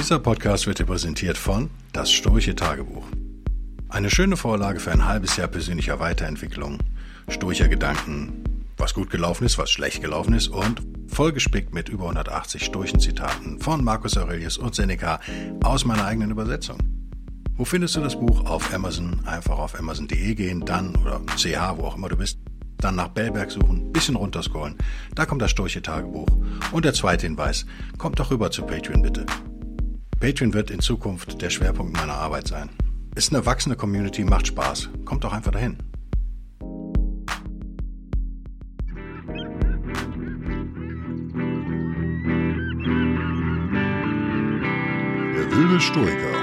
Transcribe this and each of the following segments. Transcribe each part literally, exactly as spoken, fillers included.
Dieser Podcast wird dir präsentiert von Das Storche Tagebuch. Eine schöne Vorlage für ein halbes Jahr persönlicher Weiterentwicklung, Storcher Gedanken, was gut gelaufen ist, was schlecht gelaufen ist und vollgespickt mit über hundertachtzig Storchen-Zitaten von Marcus Aurelius und Seneca aus meiner eigenen Übersetzung. Wo findest du das Buch? Auf Amazon. Einfach auf amazon punkt de gehen, dann oder ch, wo auch immer du bist. Dann nach Bellberg suchen, bisschen runterscrollen. Da kommt das Storche Tagebuch. Und der zweite Hinweis, kommt doch rüber zu Patreon bitte. Patreon wird in Zukunft der Schwerpunkt meiner Arbeit sein. Ist eine wachsende Community, macht Spaß. Kommt doch einfach dahin. Der wilde Stoiker.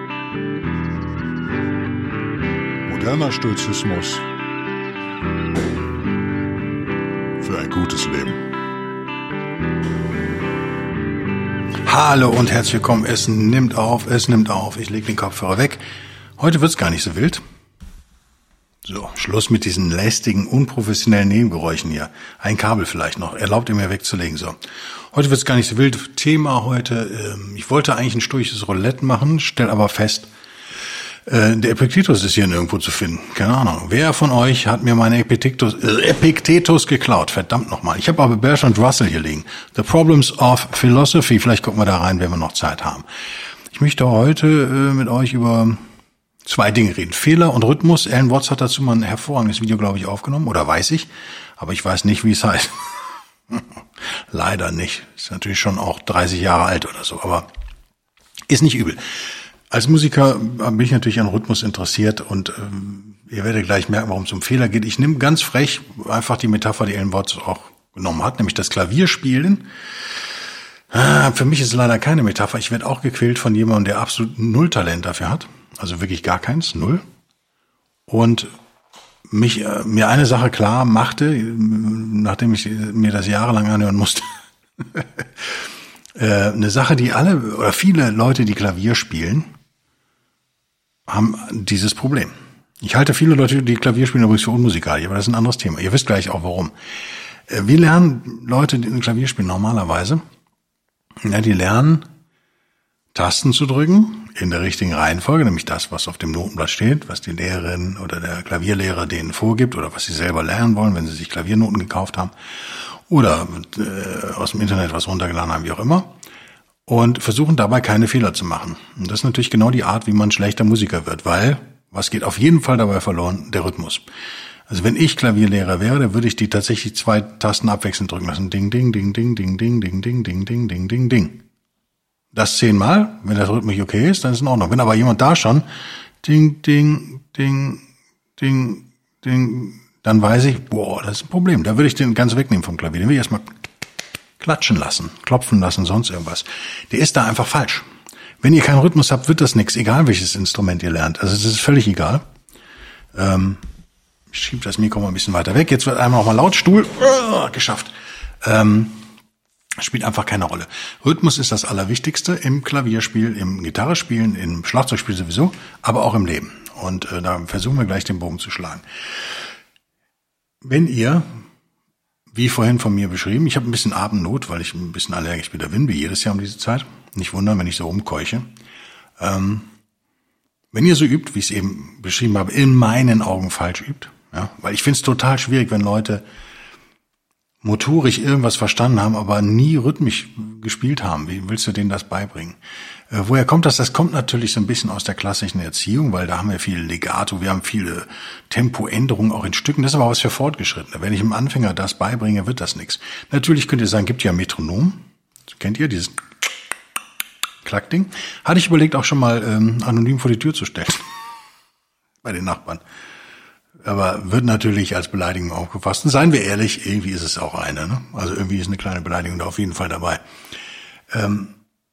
Moderner Stoizismus für ein gutes Leben. Hallo und herzlich willkommen. Es nimmt auf, es nimmt auf. Ich lege den Kopfhörer weg. Heute wird's gar nicht so wild. So, Schluss mit diesen lästigen, unprofessionellen Nebengeräuschen hier. Ein Kabel vielleicht noch. Erlaubt ihr mir wegzulegen. So. Heute wird's gar nicht so wild. Thema heute, ähm, ich wollte eigentlich ein stoisches Roulette machen, stell aber fest, äh, der Epiktetus ist hier nirgendwo zu finden. Keine Ahnung. Wer von euch hat mir meine Epiktetus, äh, Epiktetus geklaut? Verdammt nochmal. Ich habe aber Bertrand Russell hier liegen. The Problems of Philosophy. Vielleicht gucken wir da rein, wenn wir noch Zeit haben. Ich möchte heute äh, mit euch über zwei Dinge reden. Fehler und Rhythmus. Alan Watts hat dazu mal ein hervorragendes Video, glaube ich, aufgenommen. Oder weiß ich. Aber ich weiß nicht, wie es heißt. Leider nicht. Ist natürlich schon auch dreißig Jahre alt oder so. Aber ist nicht übel. Als Musiker bin ich natürlich an Rhythmus interessiert. Und ähm, ihr werdet gleich merken, warum es um Fehler geht. Ich nehme ganz frech einfach die Metapher, die Alan Watts auch genommen hat. Nämlich das Klavierspielen. Ah, für mich ist es leider keine Metapher. Ich werde auch gequält von jemandem, der absolut null Talent dafür hat. Also wirklich gar keins, null. Und mich äh, mir eine Sache klar machte, nachdem ich mir das jahrelang anhören musste. äh, eine Sache, die alle oder viele Leute, die Klavier spielen, haben dieses Problem. Ich halte viele Leute, die Klavier spielen, übrigens für unmusikalisch, aber das ist ein anderes Thema. Ihr wisst gleich auch warum. Äh, wir lernen Leute, die Klavier spielen, normalerweise, ja, die lernen Tasten zu drücken, in der richtigen Reihenfolge, nämlich das, was auf dem Notenblatt steht, was die Lehrerin oder der Klavierlehrer denen vorgibt oder was sie selber lernen wollen, wenn sie sich Klaviernoten gekauft haben oder äh, aus dem Internet was runtergeladen haben, wie auch immer, und versuchen dabei keine Fehler zu machen. Und das ist natürlich genau die Art, wie man schlechter Musiker wird, weil, was geht auf jeden Fall dabei verloren? Der Rhythmus. Also wenn ich Klavierlehrer wäre, dann würde ich die tatsächlich zwei Tasten abwechselnd drücken lassen. Ding, ding, ding, ding, ding, ding, ding, ding, ding, ding, ding, ding, ding. Das zehnmal, wenn das Rhythmus okay ist, dann ist es in Ordnung. Wenn aber jemand da schon ding, ding, ding, ding, ding, dann weiß ich, boah, das ist ein Problem. Da würde ich den ganz wegnehmen vom Klavier. Den will ich erstmal klatschen lassen, klopfen lassen, sonst irgendwas. Der ist da einfach falsch. Wenn ihr keinen Rhythmus habt, wird das nichts, egal welches Instrument ihr lernt. Also es ist völlig egal. Ähm, ich schiebe das Mikro mal ein bisschen weiter weg. Jetzt wird einmal noch mal laut. Stuhl, uh, geschafft. Ähm, Spielt einfach keine Rolle. Rhythmus ist das Allerwichtigste im Klavierspiel, im Gitarrespielen, im Schlagzeugspiel sowieso, aber auch im Leben. Und äh, da versuchen wir gleich den Bogen zu schlagen. Wenn ihr, wie vorhin von mir beschrieben, ich habe ein bisschen Atemnot, weil ich ein bisschen allergisch wieder bin, wie jedes Jahr um diese Zeit. Nicht wundern, wenn ich so rumkeuche. Ähm, wenn ihr so übt, wie ich es eben beschrieben habe, in meinen Augen falsch übt, ja, weil ich finde es total schwierig, wenn Leute motorisch irgendwas verstanden haben, aber nie rhythmisch gespielt haben. Wie willst du denen das beibringen? Äh, woher kommt das? Das kommt natürlich so ein bisschen aus der klassischen Erziehung, weil da haben wir viel Legato, wir haben viele Tempoänderungen auch in Stücken. Das ist aber was für Fortgeschrittene. Wenn ich einem Anfänger das beibringe, wird das nichts. Natürlich könnt ihr sagen, gibt ja Metronom. Kennt ihr dieses Klackding? Hatte ich überlegt, auch schon mal ähm, anonym vor die Tür zu stellen. Bei den Nachbarn. Aber wird natürlich als Beleidigung aufgefasst. Und seien wir ehrlich, irgendwie ist es auch eine. Ne? Also irgendwie ist eine kleine Beleidigung da auf jeden Fall dabei. Ähm,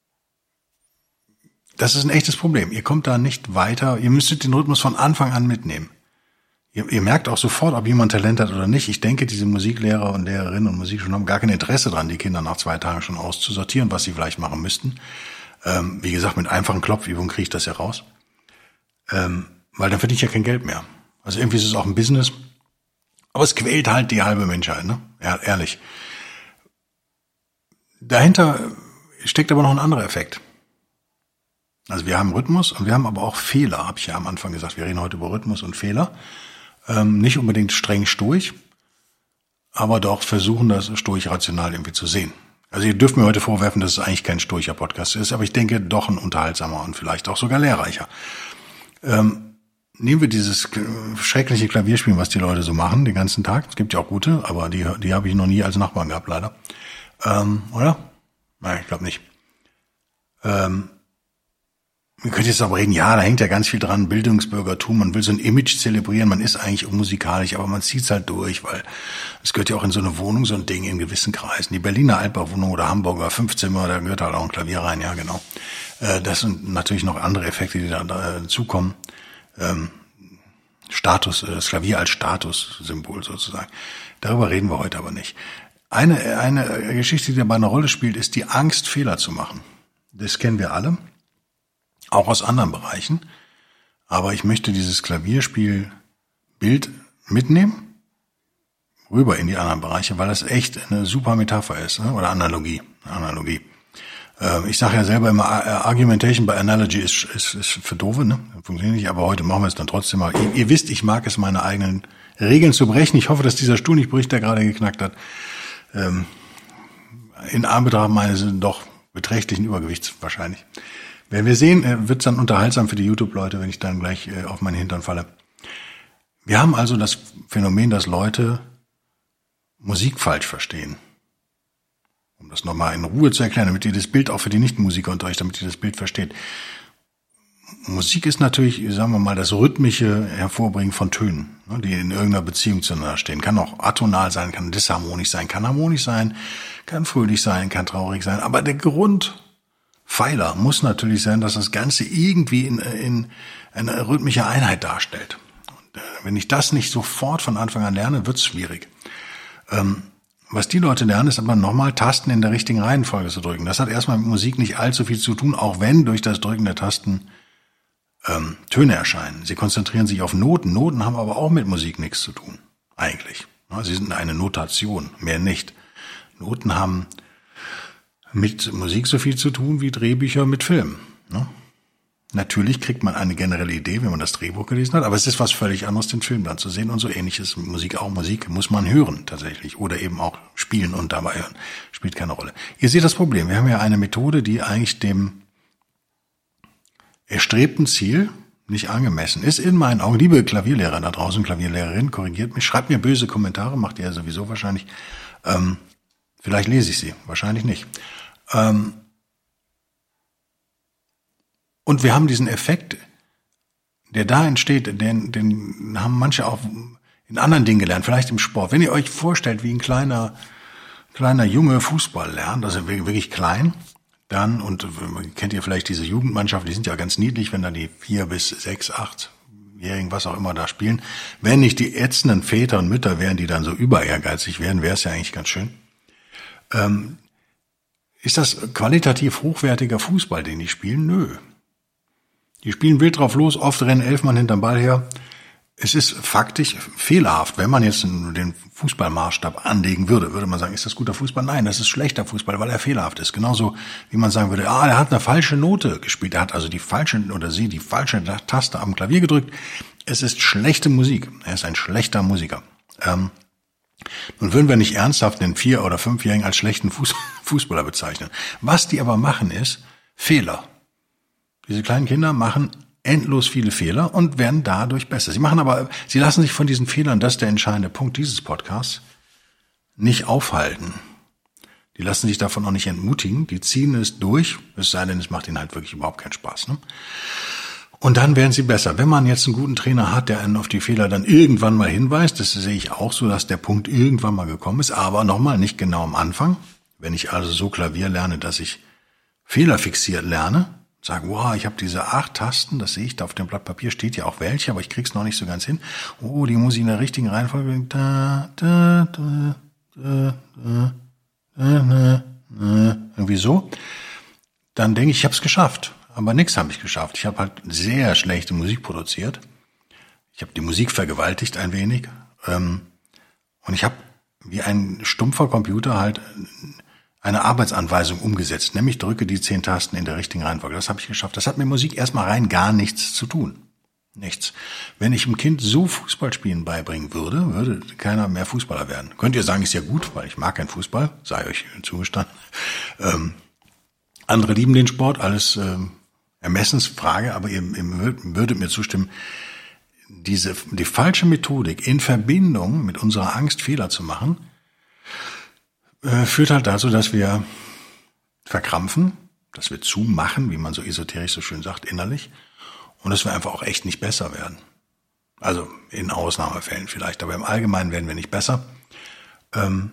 das ist ein echtes Problem. Ihr kommt da nicht weiter. Ihr müsstet den Rhythmus von Anfang an mitnehmen. Ihr, ihr merkt auch sofort, ob jemand Talent hat oder nicht. Ich denke, diese Musiklehrer und Lehrerinnen und Musikschulen haben gar kein Interesse dran, die Kinder nach zwei Tagen schon auszusortieren, was sie vielleicht machen müssten. Ähm, wie gesagt, mit einfachen Klopfübungen kriege ich das ja raus. Ähm, weil dann verdiene ich ja kein Geld mehr. Also irgendwie ist es auch ein Business. Aber es quält halt die halbe Menschheit, ne? Ja, ehrlich. Dahinter steckt aber noch ein anderer Effekt. Also wir haben Rhythmus und wir haben aber auch Fehler, habe ich ja am Anfang gesagt. Wir reden heute über Rhythmus und Fehler. Ähm, nicht unbedingt streng stoisch, aber doch versuchen, das stoisch rational irgendwie zu sehen. Also ihr dürft mir heute vorwerfen, dass es eigentlich kein stoischer Podcast ist, aber ich denke doch ein unterhaltsamer und vielleicht auch sogar lehrreicher. Ähm, nehmen wir dieses schreckliche Klavierspielen, was die Leute so machen den ganzen Tag. Es gibt ja auch gute, aber die, die habe ich noch nie als Nachbarn gehabt, leider. Ähm, oder? Nein, ich glaube nicht. Ähm, Wir können jetzt aber reden, ja, da hängt ja ganz viel dran, Bildungsbürgertum, man will so ein Image zelebrieren, man ist eigentlich unmusikalisch, aber man zieht's halt durch, weil es gehört ja auch in so eine Wohnung, so ein Ding in gewissen Kreisen. Die Berliner Altbauwohnung oder Hamburger Fünfzimmer, da gehört halt auch ein Klavier rein, ja genau. Das sind natürlich noch andere Effekte, die da dazukommen. Status, das Klavier als Statussymbol sozusagen. Darüber reden wir heute aber nicht. Eine, eine Geschichte, die dabei eine Rolle spielt, ist die Angst, Fehler zu machen. Das kennen wir alle. Auch aus anderen Bereichen. Aber ich möchte dieses Klavierspielbild mitnehmen, rüber in die anderen Bereiche, weil das echt eine super Metapher ist, ne? Oder Analogie. Analogie. Äh, ich sage ja selber immer, Argumentation by Analogy ist, ist, ist für Doofe, ne? Funktioniert nicht, aber heute machen wir es dann trotzdem mal. Ihr, ihr wisst, ich mag es, meine eigenen Regeln zu brechen. Ich hoffe, dass dieser Stuhl nicht bricht, der gerade geknackt hat. Ähm, in Anbetracht meines doch beträchtlichen Übergewichts wahrscheinlich. Wenn wir sehen, wird es dann unterhaltsam für die YouTube-Leute, wenn ich dann gleich auf meinen Hintern falle. Wir haben also das Phänomen, dass Leute Musik falsch verstehen. Um das nochmal in Ruhe zu erklären, damit ihr das Bild auch für die Nichtmusiker unter euch, damit ihr das Bild versteht. Musik ist natürlich, sagen wir mal, das rhythmische Hervorbringen von Tönen, die in irgendeiner Beziehung zueinander stehen. Kann auch atonal sein, kann disharmonisch sein, kann harmonisch sein, kann fröhlich sein, kann traurig sein. Aber der Grund Pfeiler muss natürlich sein, dass das Ganze irgendwie in, in eine rhythmische Einheit darstellt. Und, äh, wenn ich das nicht sofort von Anfang an lerne, wird's schwierig. Ähm, was die Leute lernen, ist aber nochmal Tasten in der richtigen Reihenfolge zu drücken. Das hat erstmal mit Musik nicht allzu viel zu tun, auch wenn durch das Drücken der Tasten ähm, Töne erscheinen. Sie konzentrieren sich auf Noten. Noten haben aber auch mit Musik nichts zu tun, eigentlich. Ja, sie sind eine Notation, mehr nicht. Noten haben mit Musik so viel zu tun wie Drehbücher mit Film. Ne? Natürlich kriegt man eine generelle Idee, wenn man das Drehbuch gelesen hat, aber es ist was völlig anderes, den Film dann zu sehen und so ähnliches. Musik auch, Musik muss man hören tatsächlich oder eben auch spielen und dabei hören. Spielt keine Rolle. Ihr seht das Problem. Wir haben ja eine Methode, die eigentlich dem erstrebten Ziel nicht angemessen ist. In meinen Augen, liebe Klavierlehrer da draußen, Klavierlehrerin, korrigiert mich, schreibt mir böse Kommentare, macht ihr ja sowieso wahrscheinlich. Ähm, vielleicht lese ich sie, wahrscheinlich nicht. Ähm, und wir haben diesen Effekt, der da entsteht, den, den haben manche auch in anderen Dingen gelernt, vielleicht im Sport. Wenn ihr euch vorstellt, wie ein kleiner, kleiner Junge Fußball lernt, also wirklich klein, dann, und kennt ihr vielleicht diese Jugendmannschaft, die sind ja ganz niedlich, wenn da die vier bis sechs, achtjährigen, was auch immer da spielen. Wenn nicht die ätzenden Väter und Mütter wären, die dann so über ehrgeizig wären, wäre es ja eigentlich ganz schön. Ähm, Ist das qualitativ hochwertiger Fußball, den die spielen? Nö. Die spielen wild drauf los, oft rennen elf Mann hinterm Ball her. Es ist faktisch fehlerhaft. Wenn man jetzt den Fußballmaßstab anlegen würde, würde man sagen, ist das guter Fußball? Nein, das ist schlechter Fußball, weil er fehlerhaft ist. Genauso wie man sagen würde, ah, er hat eine falsche Note gespielt. Er hat also die falsche, oder sie, die falsche Taste am Klavier gedrückt. Es ist schlechte Musik. Er ist ein schlechter Musiker. Ähm, Nun würden wir nicht ernsthaft den Vier- oder Fünfjährigen als schlechten Fuß- Fußballer bezeichnen. Was die aber machen ist Fehler. Diese kleinen Kinder machen endlos viele Fehler und werden dadurch besser. Sie machen aber, sie lassen sich von diesen Fehlern, das ist der entscheidende Punkt dieses Podcasts, nicht aufhalten. Die lassen sich davon auch nicht entmutigen. Die ziehen es durch, es sei denn, es macht ihnen halt wirklich überhaupt keinen Spaß, ne? Und dann werden sie besser. Wenn man jetzt einen guten Trainer hat, der einen auf die Fehler dann irgendwann mal hinweist, das sehe ich auch so, dass der Punkt irgendwann mal gekommen ist, aber nochmal nicht genau am Anfang. Wenn ich also so Klavier lerne, dass ich fehlerfixiert lerne, sage, wow, ich habe diese acht Tasten, das sehe ich da auf dem Blatt Papier, steht ja auch welche, aber ich krieg's noch nicht so ganz hin. Oh, die muss ich in der richtigen Reihenfolge, da, da, da, da, da, da, da, irgendwie so. Dann denke ich, ich habe es geschafft. Aber nichts habe ich geschafft. Ich habe halt sehr schlechte Musik produziert. Ich habe die Musik vergewaltigt ein wenig. Ähm, und ich habe wie ein stumpfer Computer halt eine Arbeitsanweisung umgesetzt, nämlich drücke die zehn Tasten in der richtigen Reihenfolge. Das habe ich geschafft. Das hat mit Musik erstmal rein gar nichts zu tun. Nichts. Wenn ich dem Kind so Fußballspielen beibringen würde, würde keiner mehr Fußballer werden. Könnt ihr sagen, ist ja gut, weil ich mag keinen Fußball, sei euch zugestanden. Ähm, andere lieben den Sport, alles ähm, Ermessensfrage, aber ihr, ihr würdet mir zustimmen, diese die falsche Methodik in Verbindung mit unserer Angst, Fehler zu machen, äh, führt halt dazu, dass wir verkrampfen, dass wir zumachen, wie man so esoterisch so schön sagt, innerlich. Und dass wir einfach auch echt nicht besser werden. Also in Ausnahmefällen vielleicht, aber im Allgemeinen werden wir nicht besser. Ähm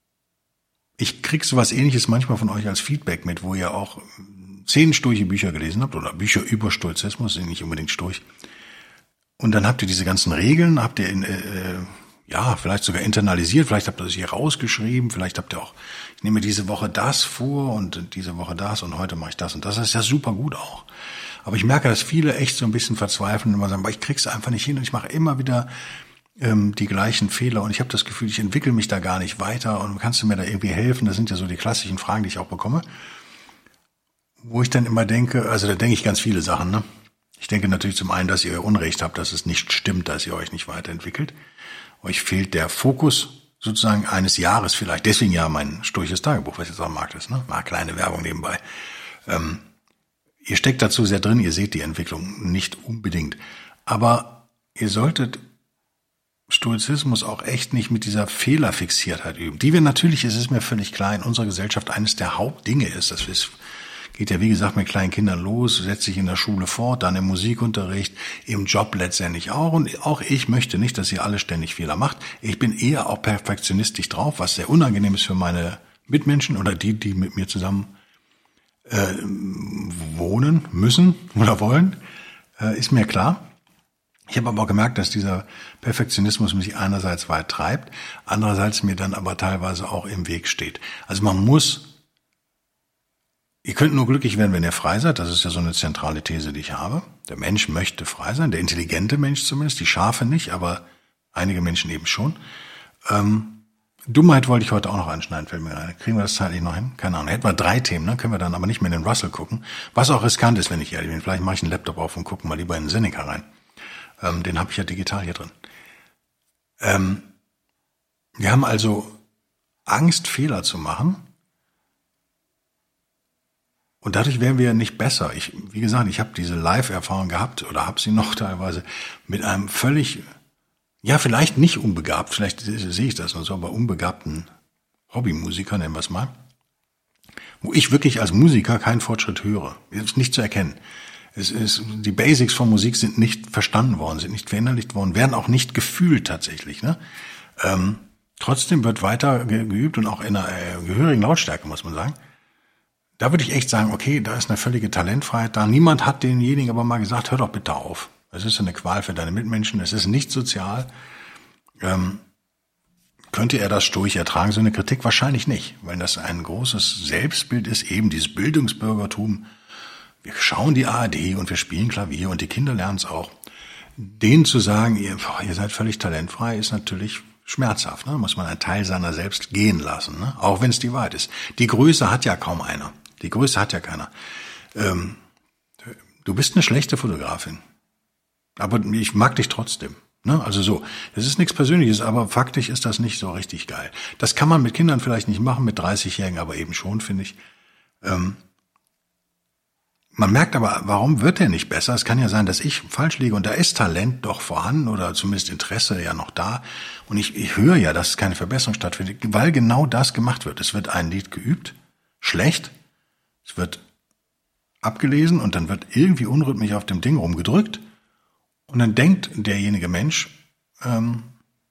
ich krieg sowas Ähnliches manchmal von euch als Feedback mit, wo ihr auch zehn sturche Bücher gelesen habt oder Bücher über Stoizismus, sind nicht unbedingt sturch. Und dann habt ihr diese ganzen Regeln, habt ihr in, äh, ja vielleicht sogar internalisiert, vielleicht habt ihr das hier rausgeschrieben, vielleicht habt ihr auch, ich nehme diese Woche das vor und diese Woche das und heute mache ich das und das. Das ist ja super gut auch. Aber ich merke, dass viele echt so ein bisschen verzweifeln und immer sagen, ich krieg's einfach nicht hin und ich mache immer wieder ähm, die gleichen Fehler und ich habe das Gefühl, ich entwickle mich da gar nicht weiter und kannst du mir da irgendwie helfen? Das sind ja so die klassischen Fragen, die ich auch bekomme. Wo ich dann immer denke, also da denke ich ganz viele Sachen, ne? Ich denke natürlich zum einen, dass ihr Unrecht habt, dass es nicht stimmt, dass ihr euch nicht weiterentwickelt. Euch fehlt der Fokus sozusagen eines Jahres vielleicht. Deswegen ja mein sturches Tagebuch, was jetzt auch am Markt ist, ne? Mal kleine Werbung nebenbei. Ähm, Ihr steckt dazu sehr drin, ihr seht die Entwicklung nicht unbedingt. Aber ihr solltet Stoizismus auch echt nicht mit dieser Fehlerfixiertheit üben, die wir natürlich, es ist mir völlig klar, in unserer Gesellschaft eines der Hauptdinge ist. Das ist, geht ja wie gesagt mit kleinen Kindern los, setzt sich in der Schule fort, dann im Musikunterricht, im Job letztendlich auch. Und auch ich möchte nicht, dass ihr alle ständig Fehler macht. Ich bin eher auch perfektionistisch drauf, was sehr unangenehm ist für meine Mitmenschen oder die, die mit mir zusammen Äh, wohnen müssen oder wollen, äh, ist mir klar. Ich habe aber auch gemerkt, dass dieser Perfektionismus mich einerseits weit treibt, andererseits mir dann aber teilweise auch im Weg steht. Also man muss, ihr könnt nur glücklich werden, wenn ihr frei seid. Das ist ja so eine zentrale These, die ich habe. Der Mensch möchte frei sein, der intelligente Mensch zumindest, die Schafe nicht, aber einige Menschen eben schon. Ähm, Dummheit wollte ich heute auch noch anschneiden, fällt mir ein. Kriegen wir das zeitlich noch hin? Keine Ahnung. Hätten wir drei Themen, ne? Können wir dann aber nicht mehr in den Russell gucken. Was auch riskant ist, wenn ich ehrlich bin. Vielleicht mache ich einen Laptop auf und gucke mal lieber in den Seneca rein. Ähm, den habe ich ja digital hier drin. Ähm, wir haben also Angst, Fehler zu machen. Und dadurch wären wir nicht besser. Ich, wie gesagt, ich habe diese Live-Erfahrung gehabt oder habe sie noch teilweise mit einem völlig... Ja, vielleicht nicht unbegabt, vielleicht sehe ich das nur so, aber unbegabten Hobbymusiker, nennen wir es mal, wo ich wirklich als Musiker keinen Fortschritt höre. Das ist nicht zu erkennen. Es ist, die Basics von Musik sind nicht verstanden worden, sind nicht verinnerlicht worden, werden auch nicht gefühlt tatsächlich. Ne? Ähm, trotzdem wird weiter geübt und auch in einer äh, gehörigen Lautstärke, muss man sagen. Da würde ich echt sagen, okay, da ist eine völlige Talentfreiheit da. Niemand hat denjenigen aber mal gesagt, hör doch bitte auf. Es ist eine Qual für deine Mitmenschen, es ist nicht sozial. Ähm, könnte er das stoisch ertragen, so eine Kritik? Wahrscheinlich nicht, weil das ein großes Selbstbild ist, eben dieses Bildungsbürgertum. Wir schauen die A R D und wir spielen Klavier und die Kinder lernen es auch. Denen zu sagen, ihr, boah, ihr seid völlig talentfrei, ist natürlich schmerzhaft. Ne? Muss man einen Teil seiner selbst gehen lassen, ne? Auch wenn es die Wahrheit ist. Die Größe hat ja kaum einer. Die Größe hat ja keiner. Ähm, du bist eine schlechte Fotografin. Aber ich mag dich trotzdem. Ne? Also so, das ist nichts Persönliches, aber faktisch ist das nicht so richtig geil. Das kann man mit Kindern vielleicht nicht machen, mit dreißigjährigen aber eben schon, finde ich. Ähm, man merkt aber, warum wird der nicht besser? Es kann ja sein, dass ich falsch liege und da ist Talent doch vorhanden oder zumindest Interesse ja noch da. Und ich, ich höre ja, dass keine Verbesserung stattfindet, weil genau das gemacht wird. Es wird ein Lied geübt, schlecht, es wird abgelesen und dann wird irgendwie unrhythmisch auf dem Ding rumgedrückt. Und dann denkt derjenige Mensch ähm,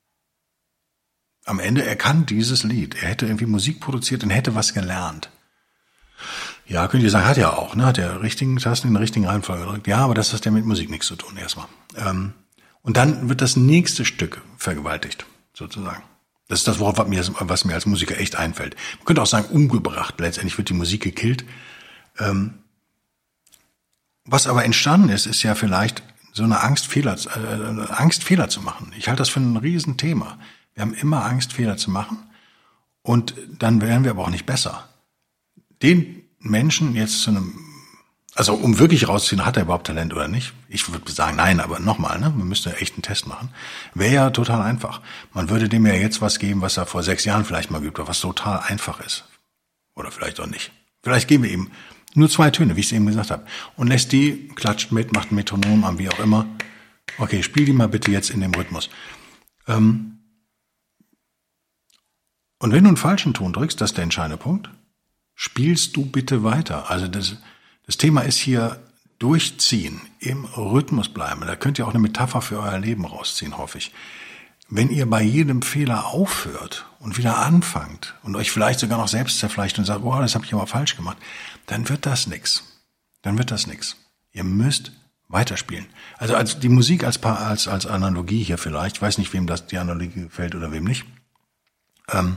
am Ende, er kann dieses Lied. Er hätte irgendwie Musik produziert und hätte was gelernt. Ja, könnt ihr sagen, hat er auch, ne? Hat er richtigen Tasten in der richtigen Reihenfolge gedrückt. Ja, aber das hat ja mit Musik nichts zu tun erstmal. Ähm, und dann wird das nächste Stück vergewaltigt, sozusagen. Das ist das Wort, was mir, was mir als Musiker echt einfällt. Man könnte auch sagen, umgebracht. Letztendlich wird die Musik gekillt. Ähm, was aber entstanden ist, ist ja vielleicht so eine Angst, Fehler, äh, Angst, Fehler zu machen. Ich halte das für ein Riesenthema. Wir haben immer Angst, Fehler zu machen. Und dann werden wir aber auch nicht besser. den Menschen jetzt zu einem, also um wirklich rauszuziehen, hat er überhaupt Talent oder nicht? Ich würde sagen, nein, aber nochmal, ne? Man müsste echt einen Test machen. Wäre ja total einfach. Man würde dem ja jetzt was geben, was er vor sechs Jahren vielleicht mal geübt hat, was total einfach ist. Oder vielleicht auch nicht. Vielleicht geben wir ihm nur zwei Töne, wie ich es eben gesagt habe. Und lässt die, klatscht mit, macht ein Metronom an, wie auch immer. Okay, spiel die mal bitte jetzt in dem Rhythmus. Ähm Und wenn du einen falschen Ton drückst, das ist der entscheidende Punkt, spielst du bitte weiter. Also das, das Thema ist hier durchziehen, im Rhythmus bleiben. Da könnt ihr auch eine Metapher für euer Leben rausziehen, hoffe ich. Wenn ihr bei jedem Fehler aufhört und wieder anfangt und euch vielleicht sogar noch selbst zerfleischt und sagt, boah, das habe ich aber falsch gemacht, dann wird das nix. Dann wird das nix. Ihr müsst weiterspielen. Also als die Musik als als als Analogie hier vielleicht, ich weiß nicht, wem das die Analogie gefällt oder wem nicht. Ähm,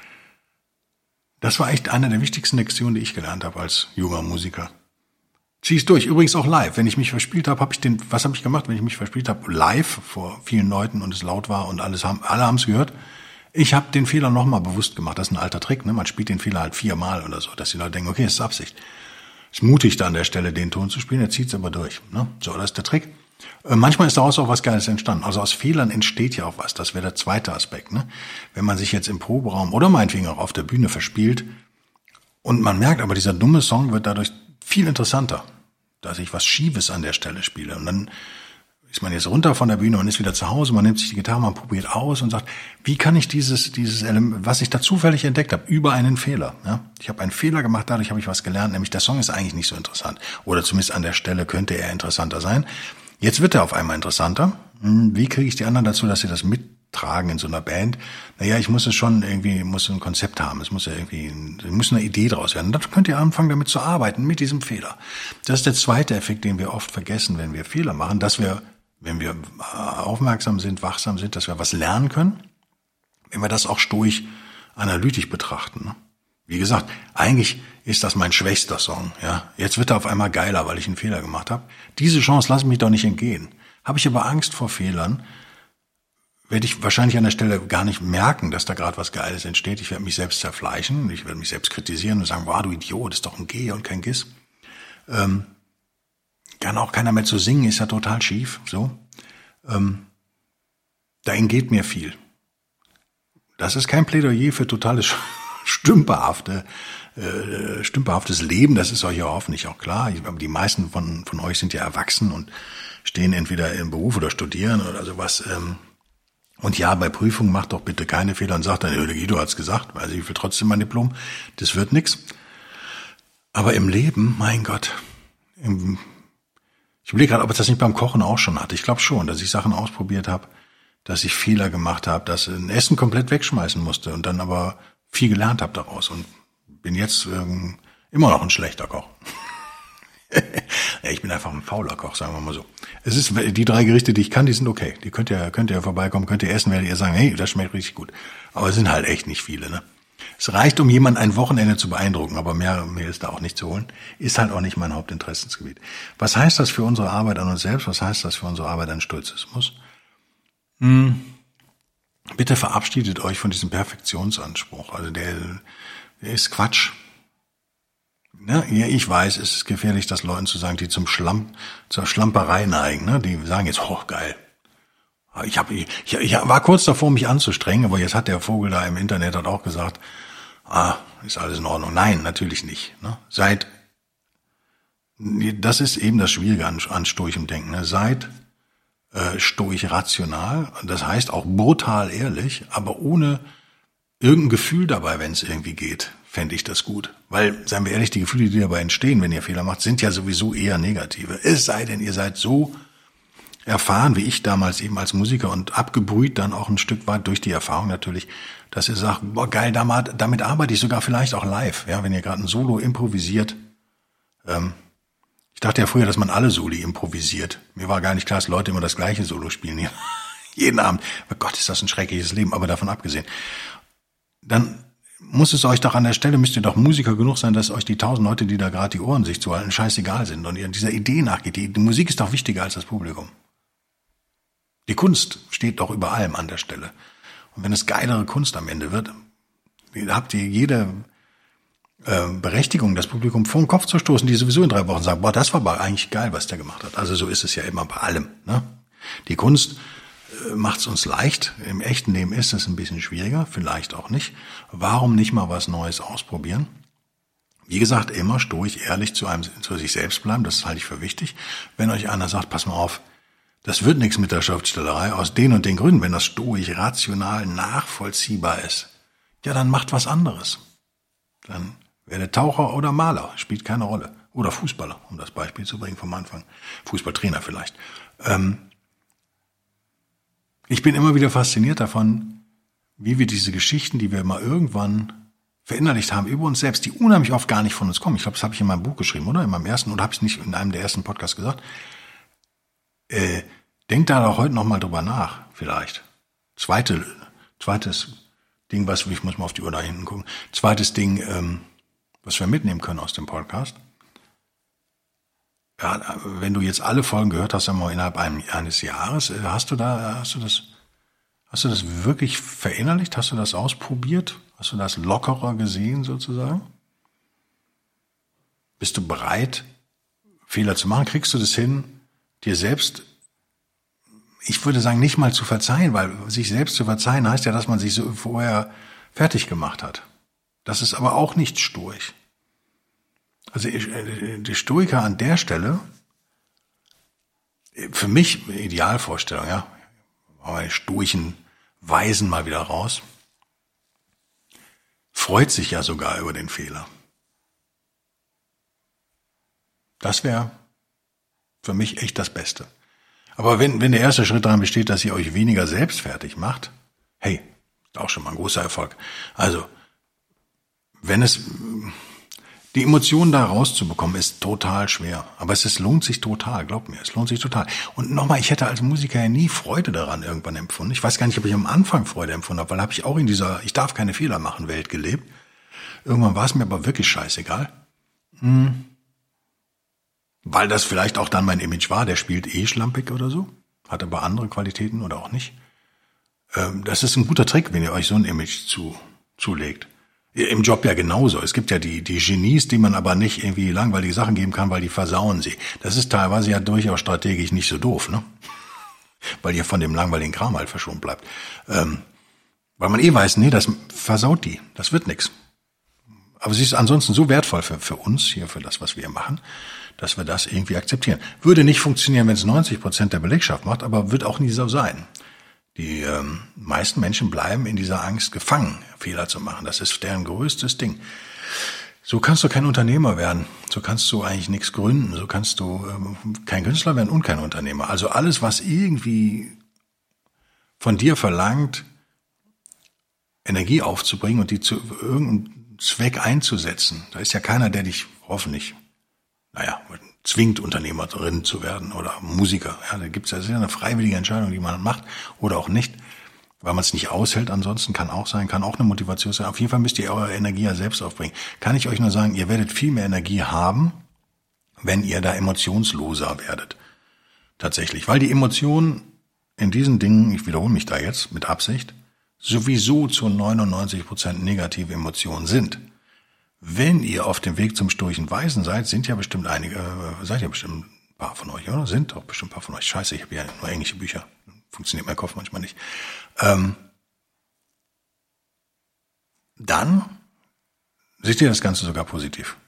das war echt eine der wichtigsten Lektionen, die ich gelernt habe als junger Musiker. Zieh es durch. Übrigens auch live. Wenn ich mich verspielt habe, habe ich den, was habe ich gemacht, wenn ich mich verspielt habe? Live vor vielen Leuten und es laut war und alles haben, alle haben es gehört. Ich habe den Fehler nochmal bewusst gemacht. Das ist ein alter Trick, ne? Man spielt den Fehler halt viermal oder so, dass die Leute denken, okay, das ist Absicht. Ist mutig da an der Stelle, den Ton zu spielen, er zieht es aber durch. Ne? So, das ist der Trick. Äh, manchmal ist daraus auch was Geiles entstanden. Also aus Fehlern entsteht ja auch was. Das wäre der zweite Aspekt. Ne? Wenn man sich jetzt im Proberaum oder meinetwegen auch auf der Bühne verspielt und man merkt, aber dieser dumme Song wird dadurch viel interessanter, dass ich was Schiefes an der Stelle spiele. Und dann ist man jetzt runter von der Bühne und ist wieder zu Hause, man nimmt sich die Gitarre, man probiert aus und sagt, wie kann ich dieses dieses Element, was ich da zufällig entdeckt habe, über einen Fehler. Ja? Ich habe einen Fehler gemacht, dadurch habe ich was gelernt, nämlich der Song ist eigentlich nicht so interessant. Oder zumindest an der Stelle könnte er interessanter sein. Jetzt wird er auf einmal interessanter. Wie kriege ich die anderen dazu, dass sie das mittragen in so einer Band? Naja, ich muss es schon irgendwie, muss ein Konzept haben. Es muss ja irgendwie, es muss eine Idee draus werden. Und dann könnt ihr anfangen, damit zu arbeiten, mit diesem Fehler. Das ist der zweite Effekt, den wir oft vergessen, wenn wir Fehler machen, dass wir, wenn wir aufmerksam sind, wachsam sind, dass wir was lernen können, wenn wir das auch stoisch analytisch betrachten. Wie gesagt, eigentlich ist das mein schwächster Song. Ja, jetzt wird er auf einmal geiler, weil ich einen Fehler gemacht habe. Diese Chance lasse ich mich doch nicht entgehen. Habe ich aber Angst vor Fehlern, werde ich wahrscheinlich an der Stelle gar nicht merken, dass da gerade was Geiles entsteht. Ich werde mich selbst zerfleischen, ich werde mich selbst kritisieren und sagen, wow, du Idiot, das ist doch ein G und kein Giss. Ähm, kann auch keiner mehr zu singen, ist ja total schief. So, ähm, da entgeht mir viel. Das ist kein Plädoyer für totales stümperhafte, äh, stümperhaftes Leben. Das ist euch ja hoffentlich auch klar. Aber die meisten von von euch sind ja erwachsen und stehen entweder im Beruf oder studieren oder sowas. Ähm, und ja, bei Prüfungen macht doch bitte keine Fehler und sagt dann, der Guido hat's gesagt, also ich will trotzdem mein Diplom. Das wird nix. Aber im Leben, mein Gott, im, ich überlege gerade, ob ich das nicht beim Kochen auch schon hatte. Ich glaube schon, dass ich Sachen ausprobiert habe, dass ich Fehler gemacht habe, dass ich ein Essen komplett wegschmeißen musste und dann aber viel gelernt habe daraus und bin jetzt ähm, immer noch ein schlechter Koch. Ja, ich bin einfach ein fauler Koch, sagen wir mal so. Es ist die drei Gerichte, die ich kann, die sind okay. Die könnt ihr könnt ihr vorbeikommen, könnt ihr essen, werdet ihr sagen, hey, das schmeckt richtig gut. Aber es sind halt echt nicht viele, ne? Es reicht, um jemanden ein Wochenende zu beeindrucken, aber mehr mehr ist da auch nicht zu holen. Ist halt auch nicht mein Hauptinteressensgebiet. Was heißt das für unsere Arbeit an uns selbst? Was heißt das für unsere Arbeit an Stoizismus? Hm. Bitte verabschiedet euch von diesem Perfektionsanspruch. Also der, der ist Quatsch. Ja, ich weiß, es ist gefährlich, das Leuten zu sagen, die zum Schlamm, zur Schlamperei neigen. Ne? Die sagen jetzt, oh geil. Ich, hab, ich, ich war kurz davor, mich anzustrengen, aber jetzt hat der Vogel da im Internet hat auch gesagt, ah, ist alles in Ordnung. Nein, natürlich nicht. Ne? Seid, das ist eben das Schwierige an, an stoischem Denken. Ne? Seid äh, stoisch rational, das heißt auch brutal ehrlich, aber ohne irgendein Gefühl dabei, wenn es irgendwie geht, fände ich das gut. Weil, seien wir ehrlich, die Gefühle, die dabei entstehen, wenn ihr Fehler macht, sind ja sowieso eher negative. Es sei denn, ihr seid so erfahren, wie ich damals eben als Musiker und abgebrüht dann auch ein Stück weit durch die Erfahrung natürlich, dass ihr sagt, boah geil, damit, damit arbeite ich sogar vielleicht auch live. Ja, wenn ihr gerade ein Solo improvisiert. Ähm, ich dachte ja früher, dass man alle Soli improvisiert. Mir war gar nicht klar, dass Leute immer das gleiche Solo spielen. Ja. Jeden Abend. Oh Gott, ist das ein schreckliches Leben, aber davon abgesehen. Dann muss es euch doch an der Stelle, müsst ihr doch Musiker genug sein, dass euch die tausend Leute, die da gerade die Ohren sich zuhalten, scheißegal sind und ihr dieser Idee nachgeht. Die, die Musik ist doch wichtiger als das Publikum. Die Kunst steht doch über allem an der Stelle. Und wenn es geilere Kunst am Ende wird, habt ihr jede, äh, Berechtigung, das Publikum vor den Kopf zu stoßen, die sowieso in drei Wochen sagen, boah, das war aber eigentlich geil, was der gemacht hat. Also so ist es ja immer bei allem. Ne? Die Kunst äh, macht es uns leicht. Im echten Leben ist es ein bisschen schwieriger, vielleicht auch nicht. Warum nicht mal was Neues ausprobieren? Wie gesagt, immer stoisch ehrlich zu einem, zu sich selbst bleiben, das halte ich für wichtig. Wenn euch einer sagt, pass mal auf, das wird nichts mit der Schriftstellerei aus den und den Gründen, wenn das stoisch, rational, nachvollziehbar ist, ja, dann macht was anderes. Dann werdet Taucher oder Maler, spielt keine Rolle. Oder Fußballer, um das Beispiel zu bringen vom Anfang. Fußballtrainer vielleicht. Ähm ich bin immer wieder fasziniert davon, wie wir diese Geschichten, die wir mal irgendwann verinnerlicht haben über uns selbst, die unheimlich oft gar nicht von uns kommen. Ich glaube, das habe ich in meinem Buch geschrieben, oder? In meinem ersten, oder habe ich es nicht in einem der ersten Podcasts gesagt? Äh, denkt da doch heute noch mal drüber nach, vielleicht. Zweite, zweites Ding, was, ich muss mal auf die Uhr da hinten gucken. Zweites Ding, ähm, was wir mitnehmen können aus dem Podcast. Ja, wenn du jetzt alle Folgen gehört hast, einmal innerhalb eines Jahres, hast du da, hast du das, hast du das wirklich verinnerlicht? Hast du das ausprobiert? Hast du das lockerer gesehen sozusagen? Bist du bereit, Fehler zu machen? Kriegst du das hin, dir selbst, ich würde sagen, nicht mal zu verzeihen, weil sich selbst zu verzeihen heißt ja, dass man sich so vorher fertig gemacht hat. Das ist aber auch nicht stoisch. Also die Stoiker an der Stelle, für mich Idealvorstellung, ja, aber die stoischen Weisen mal wieder raus, freut sich ja sogar über den Fehler. Das wäre für mich echt das Beste. Aber wenn, wenn der erste Schritt daran besteht, dass ihr euch weniger selbst fertig macht, hey, ist auch schon mal ein großer Erfolg. Also, wenn es, die Emotionen da rauszubekommen, ist total schwer. Aber es ist, lohnt sich total, glaubt mir, es lohnt sich total. Und nochmal, ich hätte als Musiker ja nie Freude daran irgendwann empfunden. Ich weiß gar nicht, ob ich am Anfang Freude empfunden habe, weil habe ich auch in dieser ich darf keine Fehler machen Welt gelebt. Irgendwann war es mir aber wirklich scheißegal. Hm. Weil das vielleicht auch dann mein Image war, der spielt eh schlampig oder so, hat aber andere Qualitäten oder auch nicht. Ähm, das ist ein guter Trick, wenn ihr euch so ein Image zu, zulegt. Im Job ja genauso. Es gibt ja die, die Genies, die man aber nicht irgendwie langweilige Sachen geben kann, weil die versauen sie. Das ist teilweise ja durchaus strategisch nicht so doof, ne? Weil ihr von dem langweiligen Kram halt verschont bleibt. Ähm, weil man eh weiß, nee, das versaut die. Das wird nix. Aber sie ist ansonsten so wertvoll für, für uns, hier für das, was wir machen, dass wir das irgendwie akzeptieren. Würde nicht funktionieren, wenn es neunzig Prozent der Belegschaft macht, aber wird auch nie so sein. Die ähm, meisten Menschen bleiben in dieser Angst gefangen, Fehler zu machen. Das ist deren größtes Ding. So kannst du kein Unternehmer werden. So kannst du eigentlich nichts gründen. So kannst du ähm, kein Künstler werden und kein Unternehmer. Also alles, was irgendwie von dir verlangt, Energie aufzubringen und die zu irgendeinem Zweck einzusetzen. Da ist ja keiner, der dich hoffentlich, naja, zwingt, Unternehmerin zu werden oder Musiker. Ja, da gibt's ja, das ist ja eine freiwillige Entscheidung, die man macht oder auch nicht, weil man es nicht aushält. Ansonsten kann auch sein, kann auch eine Motivation sein. Auf jeden Fall müsst ihr eure Energie ja selbst aufbringen. Kann ich euch nur sagen, ihr werdet viel mehr Energie haben, wenn ihr da emotionsloser werdet. Tatsächlich, weil die Emotionen in diesen Dingen, ich wiederhole mich da jetzt mit Absicht, sowieso zu neunundneunzig Prozent negative Emotionen sind. Wenn ihr auf dem Weg zum stoischen Weisen seid, sind ja bestimmt einige, äh, seid ja bestimmt ein paar von euch, oder? Sind doch bestimmt ein paar von euch. Scheiße, ich habe ja nur englische Bücher. Funktioniert mein Kopf manchmal nicht. Ähm, dann seht ihr das Ganze sogar positiv.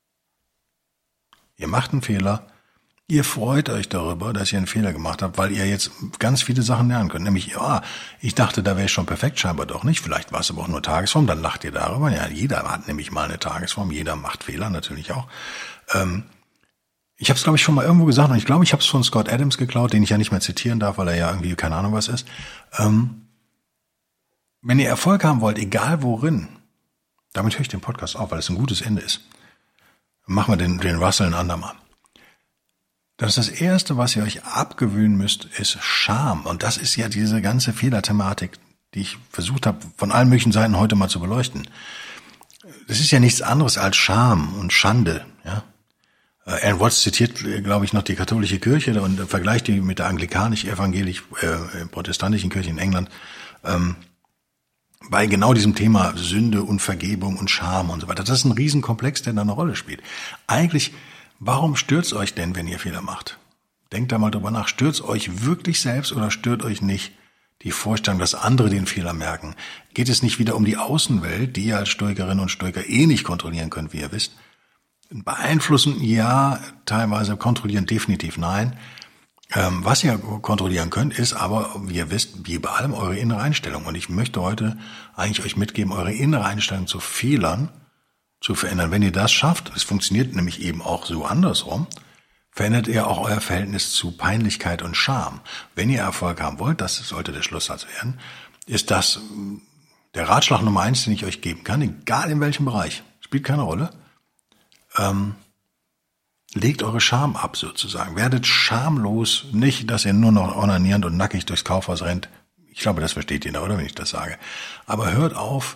Ihr macht einen Fehler. Ihr freut euch darüber, dass ihr einen Fehler gemacht habt, weil ihr jetzt ganz viele Sachen lernen könnt. Nämlich, ja, ich dachte, da wäre ich schon perfekt, scheinbar doch nicht. Vielleicht war es aber auch nur Tagesform, dann lacht ihr darüber. Ja, jeder hat nämlich mal eine Tagesform, jeder macht Fehler, natürlich auch. Ähm, ich habe es, glaube ich, schon mal irgendwo gesagt und ich glaube, ich habe es von Scott Adams geklaut, den ich ja nicht mehr zitieren darf, weil er ja irgendwie keine Ahnung was ist. Ähm, wenn ihr Erfolg haben wollt, egal worin, damit höre ich den Podcast auf, weil es ein gutes Ende ist. Machen wir den, den Russell ein andermal. Das ist das Erste, was ihr euch abgewöhnen müsst, ist Scham. Und das ist ja diese ganze Fehlerthematik, die ich versucht habe, von allen möglichen Seiten heute mal zu beleuchten. Das ist ja nichts anderes als Scham und Schande. Ja? Aaron Watts zitiert, glaube ich, noch die katholische Kirche und vergleicht die mit der anglikanisch-evangelisch-protestantischen äh, Kirche in England. Ähm, bei genau diesem Thema Sünde und Vergebung und Scham und so weiter. Das ist ein Riesenkomplex, der da eine Rolle spielt. Eigentlich, warum stört's euch denn, wenn ihr Fehler macht? Denkt da mal drüber nach. Stört's euch wirklich selbst oder stört euch nicht die Vorstellung, dass andere den Fehler merken? Geht es nicht wieder um die Außenwelt, die ihr als Stoikerinnen und Stoiker eh nicht kontrollieren könnt, wie ihr wisst? Beeinflussen, ja, teilweise kontrollieren, definitiv nein. Ähm, was ihr kontrollieren könnt, ist aber, wie ihr wisst, wie bei allem eure innere Einstellung. Und ich möchte heute eigentlich euch mitgeben, eure innere Einstellung zu Fehlern zu verändern. Wenn ihr das schafft, es funktioniert nämlich eben auch so andersrum, verändert ihr auch euer Verhältnis zu Peinlichkeit und Scham. Wenn ihr Erfolg haben wollt, das sollte der Schlusssatz werden, ist das der Ratschlag Nummer eins, den ich euch geben kann, egal in welchem Bereich, spielt keine Rolle. Ähm, legt eure Scham ab sozusagen. Werdet schamlos, nicht, dass ihr nur noch onanierend und nackig durchs Kaufhaus rennt. Ich glaube, das versteht jeder, oder, wenn ich das sage. Aber hört auf,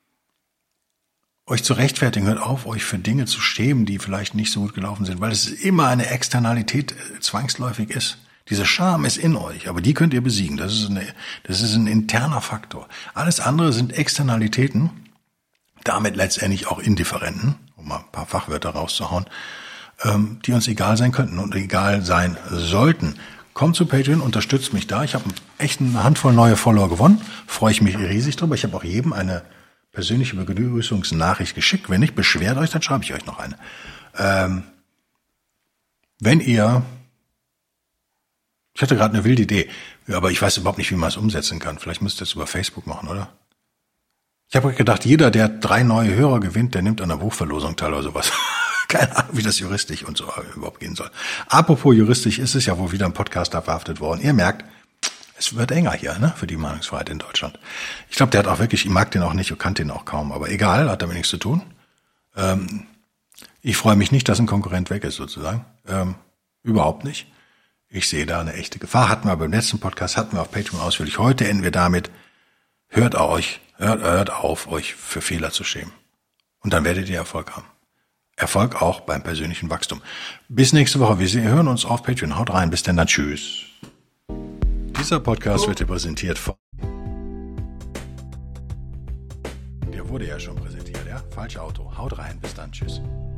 euch zu rechtfertigen, hört auf, euch für Dinge zu schämen, die vielleicht nicht so gut gelaufen sind, weil es immer eine Externalität zwangsläufig ist. Diese Scham ist in euch, aber die könnt ihr besiegen. Das ist, eine, das ist ein interner Faktor. Alles andere sind Externalitäten, damit letztendlich auch Indifferenten, um mal ein paar Fachwörter rauszuhauen, ähm, die uns egal sein könnten und egal sein sollten. Kommt zu Patreon, unterstützt mich da. Ich habe echt eine Handvoll neue Follower gewonnen, freue ich mich riesig drüber. Ich habe auch jedem eine persönliche Begrüßungsnachricht geschickt. Wenn nicht, beschwert euch, dann schreibe ich euch noch eine. Ähm, wenn ihr, ich hatte gerade eine wilde Idee, aber ich weiß überhaupt nicht, wie man es umsetzen kann. Vielleicht müsst ihr es über Facebook machen, oder? Ich habe gedacht, jeder, der drei neue Hörer gewinnt, der nimmt an der Buchverlosung teil oder sowas. Keine Ahnung, wie das juristisch und so überhaupt gehen soll. Apropos juristisch, ist es ja wohl wieder ein Podcaster verhaftet worden. Ihr merkt, es wird enger hier, ne, für die Meinungsfreiheit in Deutschland. Ich glaube, der hat auch wirklich, ich mag den auch nicht, ich kannte den auch kaum, aber egal, hat damit nichts zu tun. Ähm, ich freue mich nicht, dass ein Konkurrent weg ist, sozusagen. Ähm, überhaupt nicht. Ich sehe da eine echte Gefahr. Hatten wir beim letzten Podcast, hatten wir auf Patreon ausführlich. Heute enden wir damit. Hört euch, hört, hört auf, euch für Fehler zu schämen. Und dann werdet ihr Erfolg haben. Erfolg auch beim persönlichen Wachstum. Bis nächste Woche. Wir hören uns auf Patreon. Haut rein. Bis denn dann. Tschüss. Dieser Podcast wird dir präsentiert von... Der wurde ja schon präsentiert, ja? Falsches Auto. Haut rein. Bis dann. Tschüss.